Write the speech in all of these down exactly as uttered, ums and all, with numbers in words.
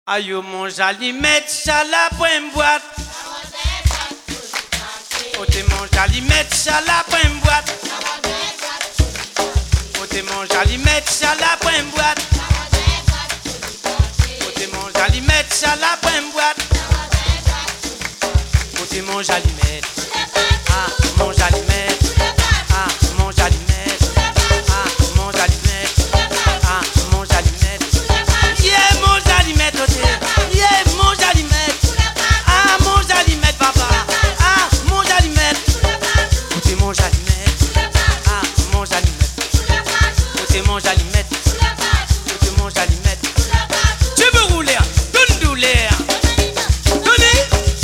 Aïe, mon jalimette, chala pour une boîte. Oh, t'es mon jalimette, chala pour une boîte. Oh, t'es mon jalimette, chala pour une boîte. Oh, t'es mon jalimette, chala pour une boîte. Oh, t'es mon jalimette. Ah, mon jalimette. Ah, mon jalimette. Ah, mon jalimette. Ah, mon jalimette. Yeah, mon jalimette, oh, t'es. Yeah, mon jalimette. Ah, mon jalimette, papa. Ah, mon jalimette. Oh, t'es mon jalimette. Ah, mon jalimette. Oh, t'es mon jalimette. Oh, t'es mon jalimette. Tu veux rouler? Donne douleur. Donnez.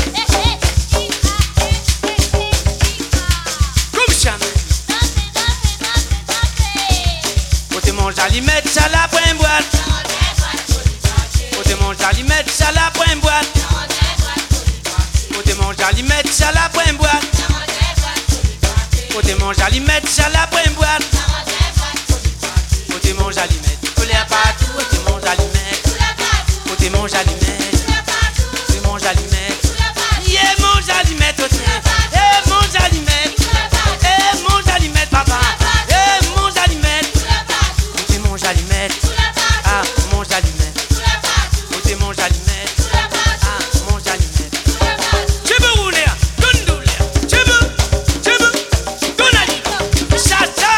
Comme jamais. Oh, t'es mon jalimette, ça la prend une boîte. Oh, t'es mon jalimette, ça la prend une boîte. Oh, t'es mon jalimette, ça la prend une boîte. Oh, t'es mon jalimette, ça la prend une boîte. Oh, t'es mon jalimette, colère partout. Oh, t'es mon jalimette. Oh, t'es mon jalimette. C'est mon jalimette. Yeah, mon jalimette, oh, t'es. Eh, mon jalimette. Eh, mon jalimette, papa. Eh, mon jalimette. Oh, t'es mon jalimette. Ah, mon jalimette. Oh, t'es mon jalimette. Ah, mon jalimette. Tu veux rouler? Donne douleur. Tu veux? Tu veux? Donne à l'île. Chacha.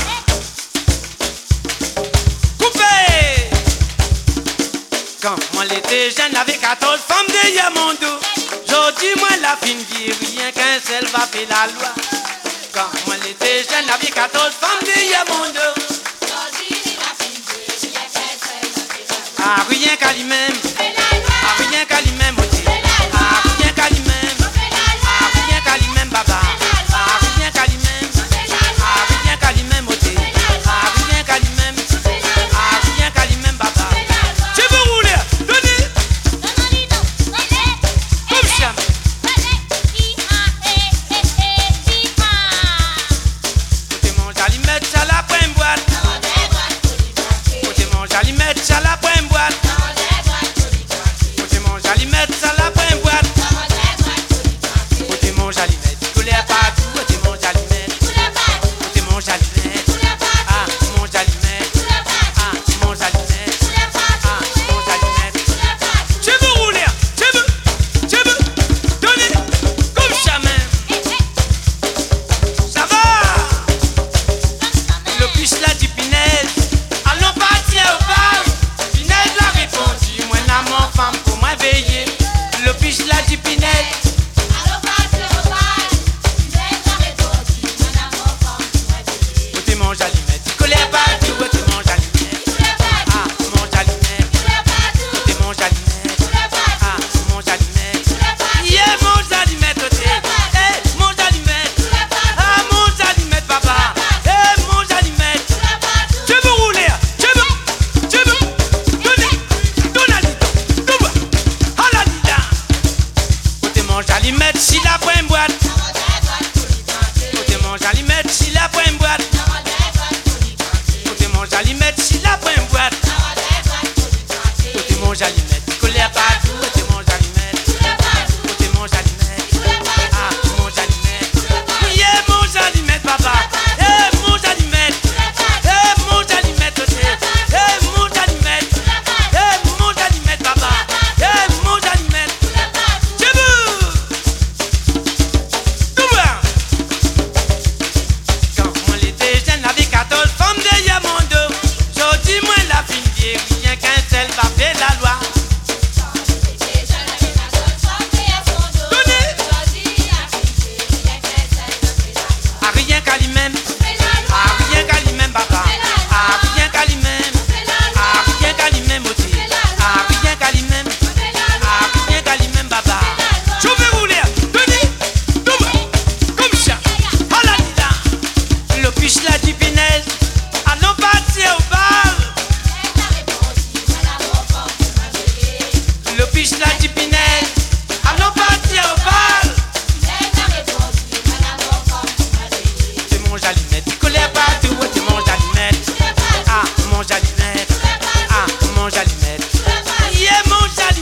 Coupé. Quand moi l'étais jeune avec quatorze femmes derrière mon dos. Aujourd'hui moi la fin dit rien qu'un seul va faire la loi. Quand moi l'étais jeune avec quatorze femmes derrière mon dos. Ah, rien qu'à lui-même. Ah, rien qu'à lui-même, aussi. Ah, rien qu'à lui-même. Ah, rien qu'à lui-même, baba. Ah, rien qu'à lui-même. Ah, rien qu'à lui-même, aussi. Ah, rien qu'à lui-même. Ah, rien qu'à lui-même, baba. Tu veux rouler? Donnez. Comme jamais. Côté mon jalimette, ça la prend une boîte. Côté mon jalimette, ça la prend une boîte. Côté mon jalimette, ça la prend une boîte. Côté mon jalimette, couleur partout. Côté mon jalimette. Côté mon jalimette. Ah, mon jalimette. Ah, mon jalimette. Ah, mon jalimette. Tu veux rouler? Tu veux? Tu veux? Donnez. Comme jamais. Ça va? Le plus là du Pinel. Allons partir au bar. Pinel l'a répondu. Moi, n'a mon femme pour moi veiller. Le plus là du Pinel. Côté mon jalimette. Colère partout. Côté mon jalimette. Ah, mon jalimette. Côté mon jalimette. Ah, mon jalimette. Yeah, mon jalimette, côté. Eh, mon jalimette. Ah, mon jalimette, papa. Eh, mon jalimette. Tu veux rouler? Tu veux? Tu veux? Donnez. Donne à l'île. Douba. À la l'île. Côté mon jalimette, si la prend une boîte. Côté mon jalimette, si la prend une boîte. Côté mon jalimette, si la prend une boîte. Côté mon jalimette, colère partout. Côté mon jalimette. Côté mon jalimette. Ah, mon jalimette. Yeah, mon jalimette, papa. Eh, mon jalimette. Eh, mon jalimette, côté. Eh, mon jalimette. Eh, mon jalimette, papa. Eh, mon jalimette. Tu veux? Tout bas. Quand moi l'étais jeune avec quatorze femmes derrière mon dos. Aujourd'hui moi la fin dit rien qu'un seul va faire la loi. Donnez. Ah, rien qu'à lui-même. Ah, rien qu'à lui-même, papa. Ah, rien qu'à lui-même. Ah, rien qu'à lui-même, aussi. Ah, rien qu'à lui-même. Ah, rien qu'à lui-même, papa. Je vais rouler. Donnez. Douba. Comme ça. À la lila. Le puce là du Pinel. Allons partir au bar. Le puce là du Pinel. Allons partir au bar. C'est mon jalimette. Colère partout. C'est mon jalimette. Ah, mon jalimette. Ah, mon jalimette. Yeah, mon jalimette.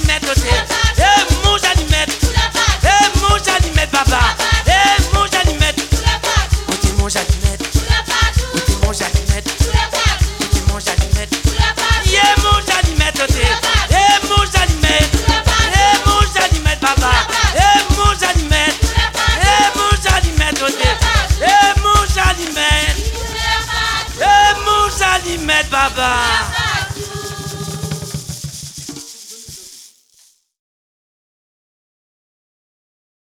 Jalimette, baba.